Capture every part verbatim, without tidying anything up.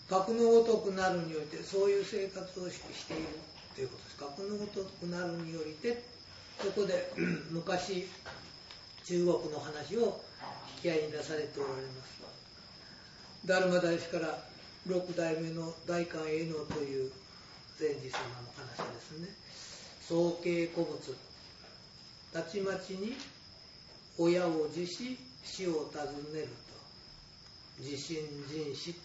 格のごとくなるによりてそういう生活をしているということです。格のごとくなるによりて、そこで昔中国の話を引き合いに出されておられます。達磨大師から六代目の大観栄能という禅師様の話ですね。宗慶古物、たちまちに親を辞し死を訪ねると、自身人死、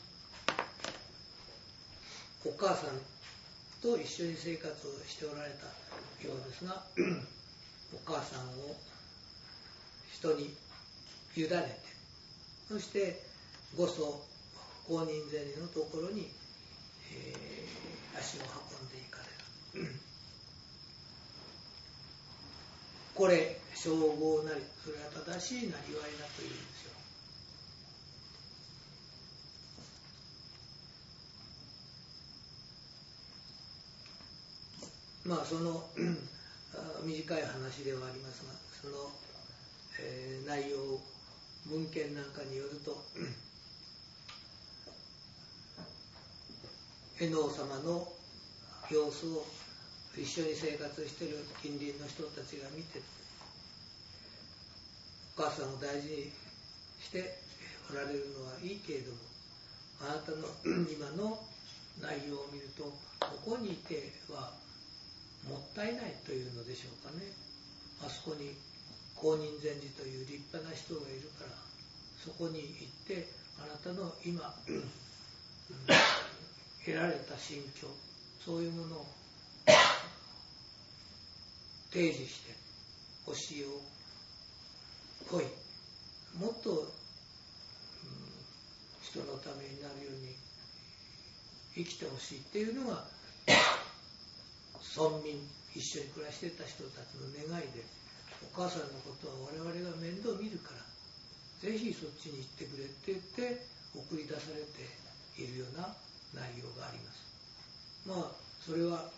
お母さんと一緒に生活をしておられたようですが、お母さんを人に委ねて、そしてご祖公認禅師のところに、えー、足を運んでいかれる。これ称号なり、それは正しいなりわいだというんですよ。まあその短い話ではありますが、その、えー、内容、文献なんかによると、絵能様の様子を一緒に生活している近隣の人たちが見て、お母さんを大事にしておられるのはいいけれども、あなたの今の内容を見ると、ここにいてはもったいないというのでしょうかね。あそこに公認禅師という立派な人がいるから、そこに行ってあなたの今得られた心境、そういうものを提示して教えを来い、もっと、うん、人のためになるように生きてほしいっていうのが村民、一緒に暮らしていた人たちの願いで、お母さんのことは我々が面倒見るからぜひそっちに行ってくれって言って送り出されているような内容があります。まあそれは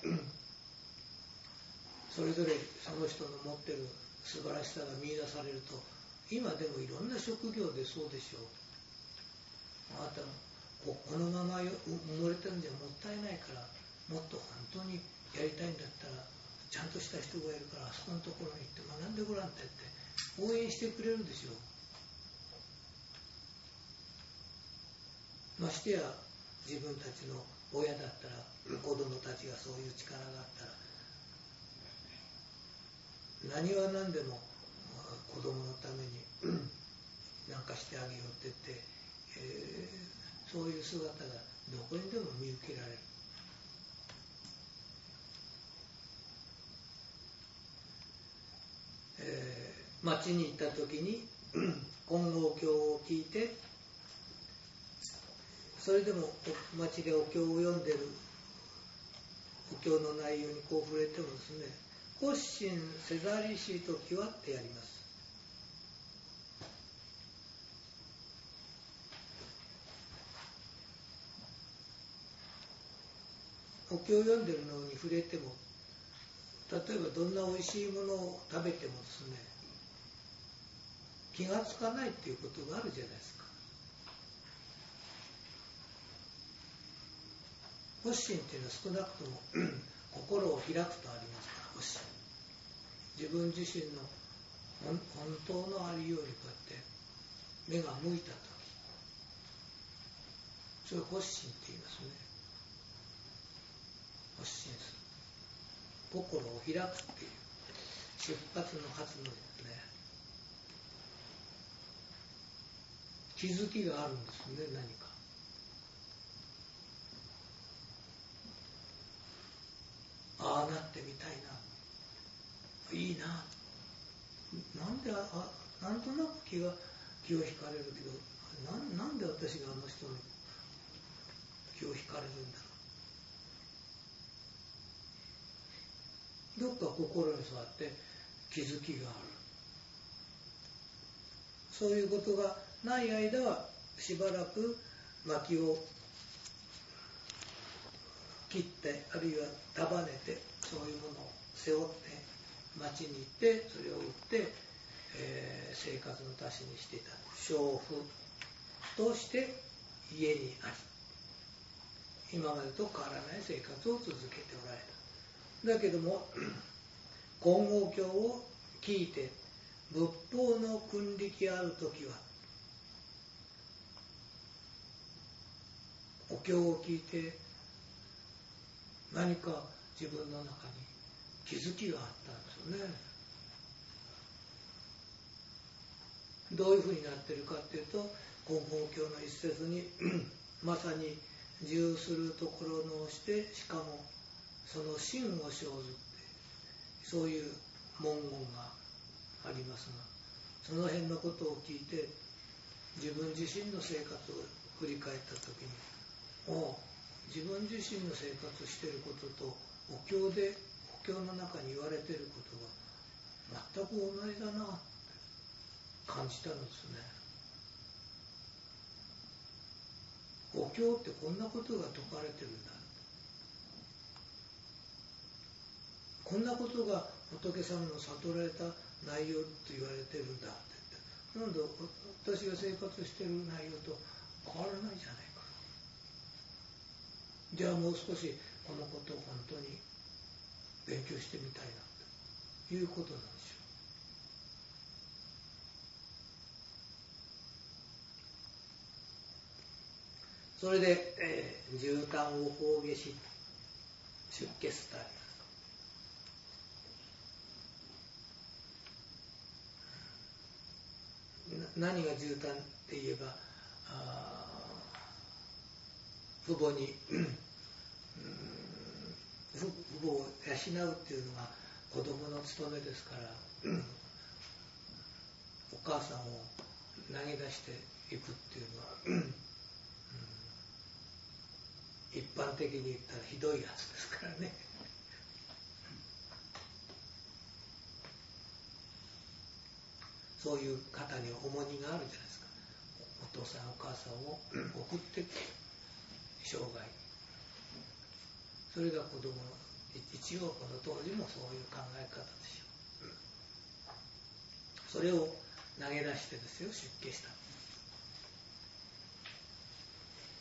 それぞれその人の持ってる素晴らしさが見出されると、今でもいろんな職業でそうでしょう。あなたこのまま埋もれてるんじゃもったいないから、もっと本当にやりたいんだったらちゃんとした人がいるからあそこのところに行って学んでごらんって言って応援してくれるでしょう。ましてや自分たちの親だったら、子供たちがそういう力があったら何は何でも子供のために何かしてあげようって言って、えー、そういう姿がどこにでも見受けられる。えー、町に行った時に金剛経を聞いて、それでも町でお経を読んでるお経の内容にこう触れてもですね、発心せざりし時はってやります。お経を読んでるのに触れても、例えばどんなおいしいものを食べてもですね、気がつかないっていうことがあるじゃないですか。発心っていうのは少なくとも心を開くとありますから、発心。自分自身の本当のありようにこうやって目が向いたとき、それを発心って言いますね。発心する。心を開くっていう出発の発のですね、気づきがあるんですね、何か。ああなってみたいな、いいな、なんで あ, あなんとなく気が気を引かれるけど、な ん, なんで私があの人の気を引かれるんだろう。どっか心に座って気づきがある。そういうことがない間はしばらく薪を切って、あるいは束ねて、そういうものを背負って町に行ってそれを売って、えー、生活の足しにしていた。娼婦として家にあり、 今までと変わらない生活を続けておられた。だけども金剛経を聞いて仏法の訓力あるときは、お経を聞いて何か自分の中に気づきがあったんですよね。どういうふうになっているかというと、金剛経の一節にまさに重するところのして、しかもその真を生ずって、そういう文言がありますが、その辺のことを聞いて自分自身の生活を振り返った時に、お自分自身の生活していることとお経でお経の中に言われていることが全く同じだなって感じたんですね。お経ってこんなことが説かれてるんだ、こんなことが仏様の悟られた内容と言われてるんだって言って、なんで私が生活している内容と変わらないじゃないか。じゃあもう少しこのことを本当に勉強してみたいなということなんですよ。それで、えー、絨毯を法下し出家すとあります。何が絨毯って言えば、あ父母に父母を養うっていうのが子供の務めですから、お母さんを投げ出していくっていうのは、一般的に言ったらひどいやつですからね。そういう方に重荷があるじゃないですか。お父さんお母さんを送って生涯、それが子供の一応この当時もそういう考え方でしょう。それを投げ出してですよ、出家した。